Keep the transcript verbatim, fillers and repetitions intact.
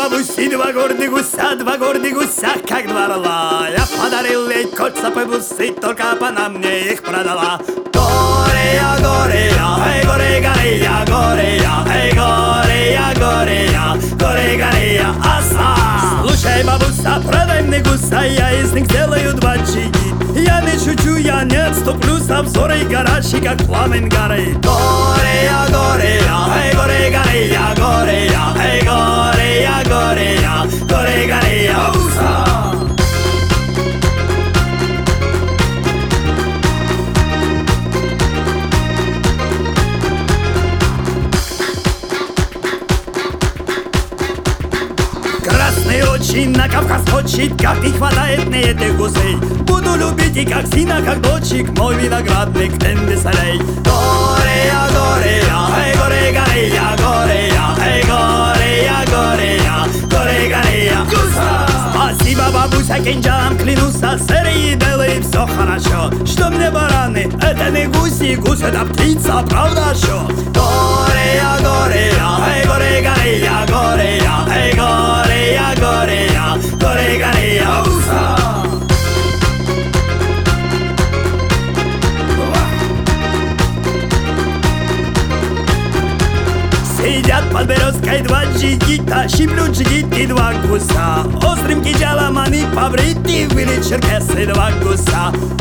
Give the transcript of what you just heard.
бабуси два гордых гуся, два гордых гуся, как два орла. Я подарил ей кольца по бусы, только она мне их продала. Горея, горея, эй, горе, горея, горея, эй, горея, горея, горе, горея, оса. Слушай, бабуся, продай мне гуся, я из них сделаю два чиги. Я не шучу, я не отступлю, с обзорой горячий, как пламень горы. Горея, горея, эй, горе, горея, горея, эй, горея, горея, горе, горея, оса. Красные очи на Кавказ точит, как не хватает мне этих гусей. Буду любить и как сына, как дочек, мой виноградник тем веселей. Горея, горея, эй, горе, горея, горея, эй, горея, горея, горе, горея, гуса. Спасибо, бабуся, кинжалом клянусь, серии делай все хорошо. Что мне бараны, это не гуси, гусь это птица, правда что? Горея, горея, эй, горе, горея, горея, эй, горея, горея, горе, горея, уса. Сидят под березкой два джигита, щиплют джигиты два гуся. Острым кинжалом они побриты, были черкесы два гуся.